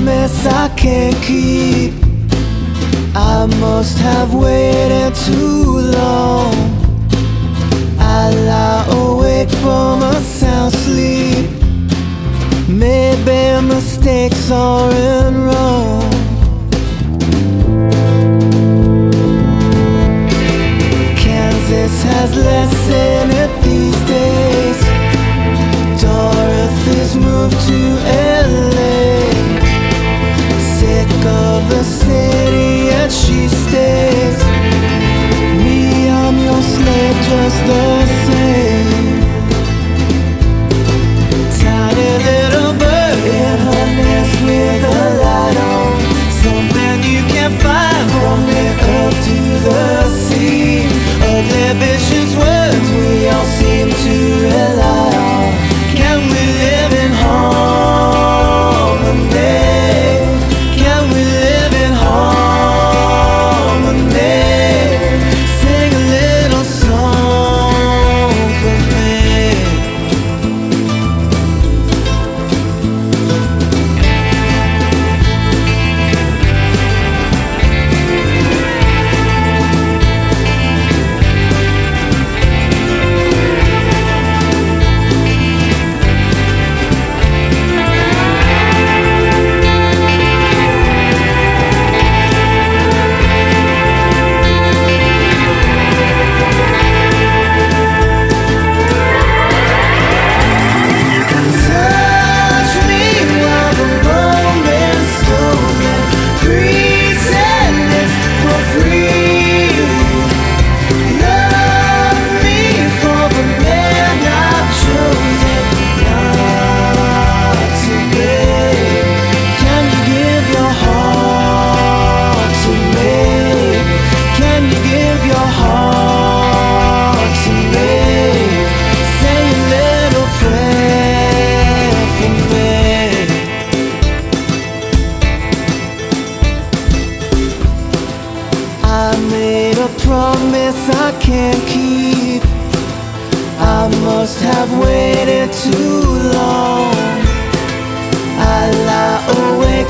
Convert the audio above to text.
promise I can't keep. I must have waited too long. I lie awake from a sound sleep. Maybe mistakes aren't wrong. Kansas has less in it these days. Dorothy's moved to LA. Sick of the city and she stays. Me, I'm your slave just the same. Tiny little bird in her nest with a light on. Something you can't find from the earth to the sea. Ugly visions, words we all seem to rely on. Can we live in harmony? Can we live in harmony? Sing a little song for me. I made a promise I can't keep. I must have waited too long. I lie awake